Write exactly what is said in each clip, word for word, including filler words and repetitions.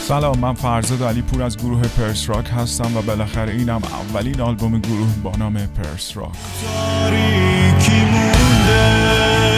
سلام، من فرزاد علی پور از گروه پرس راک هستم و بالاخره اینم اولین آلبوم گروه با نام پرس راک. تاریکی مونده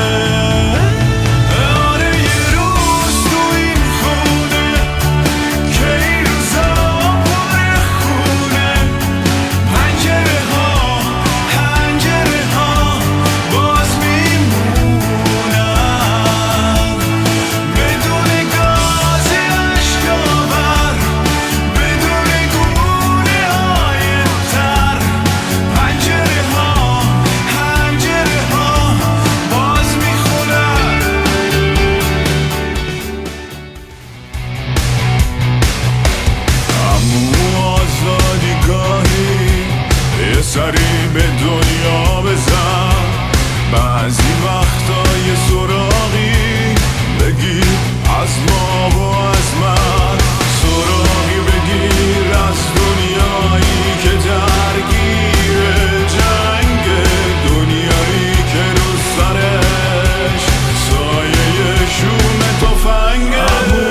سری به دنیا بزن، بعضی وقتا یه سراغی بگیر از ما و از من، سراغی بگیر از دنیایی که درگیر جنگ، دنیایی که رو سرش سایه شوم تفنگه. امو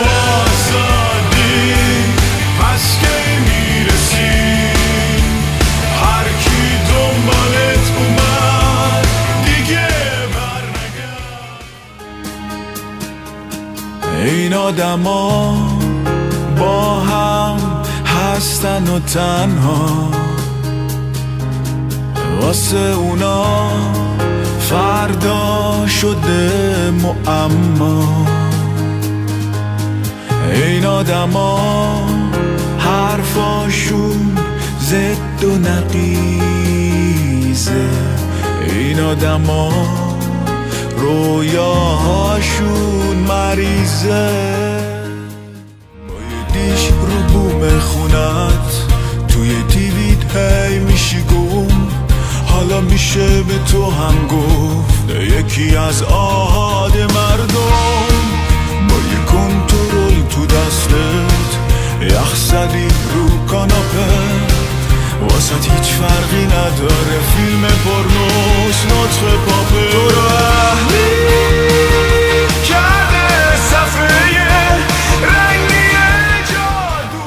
آزادی پس که میرسی این آدما با هم هستن و تنها، واسه اونا فردا شده معما. این آدما حرفاشون زد و نقیزه، این آدما رویاهاشون مریضه. با یه دیش رو بوم خونت توی دیوید هی میشی گم، حالا میشه به تو هم گفت یکی از آحاد مردم. با یه کنترل تو دستت یخ زدی رو کاناپه، واسه هیچ فرقی نداره فیلم پرنوس نطق پاپه. تو رو اهلی کرده صفحه رنگی جادو،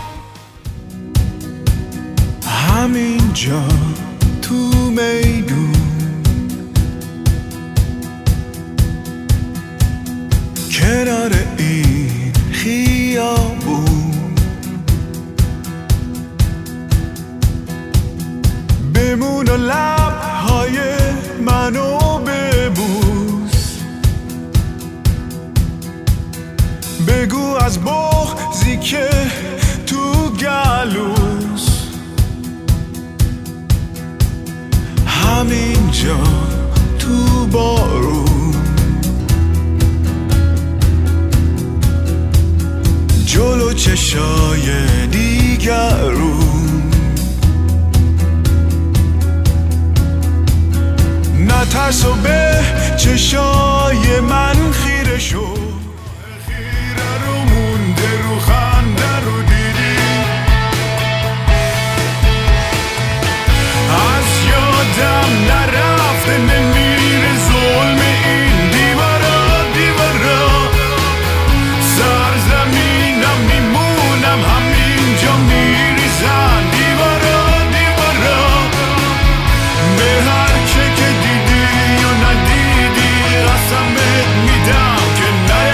همینجا تو میدون کنار این خیابون، بمون و لبهای منو ببوس، بگو از بغضی که تو گلوس، همینجا تو بارون جلو چشای دیگرون، نترس و به چشای من خیره شو، خیره رو مونده رو خنده رو دیدی، از یادم نرفته نمیره ظلم این دیوارا دیوارا، سرزمینم میمونم همینجا میریزن دیوارا دیوارا، به هر چه که دیدی یا ندیدی قسمت میدم که نه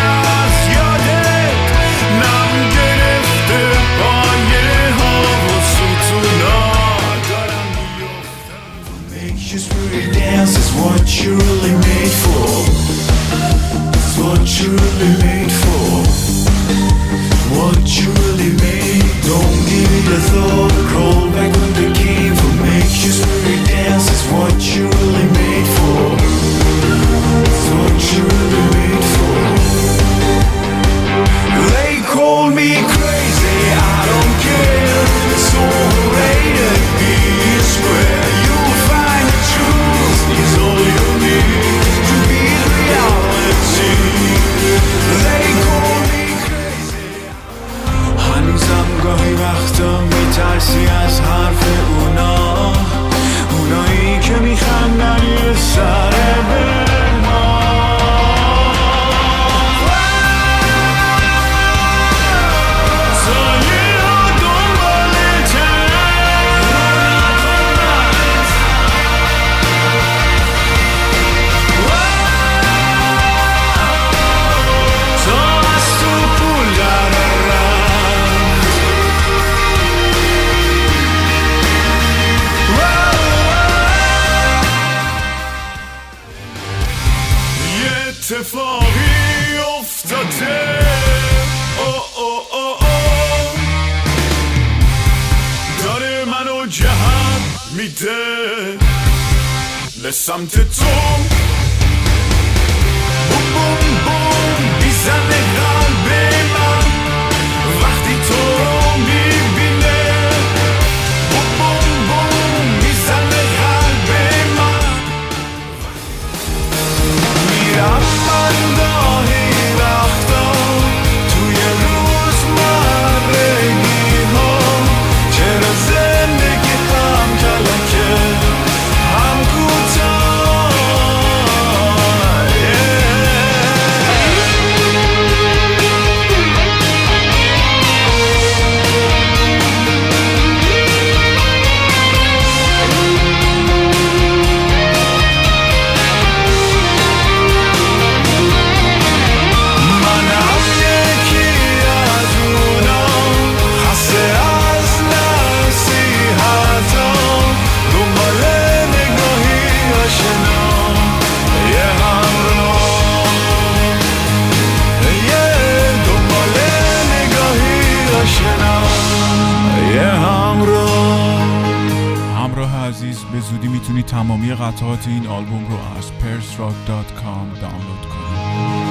میده به سمت تو. بوم بوم بوم میزنه قلب من وقتی تو رو میبینه. بوم بوم بوم میزنه قلب من. میرم من گاهی وقتا توی روزمرگی ها، چرا زندگی هم کلکه هم کوتاه. به زودی میتونید تمامی قطعات این آلبوم رو از پرس راک دات کام دانلود کنید.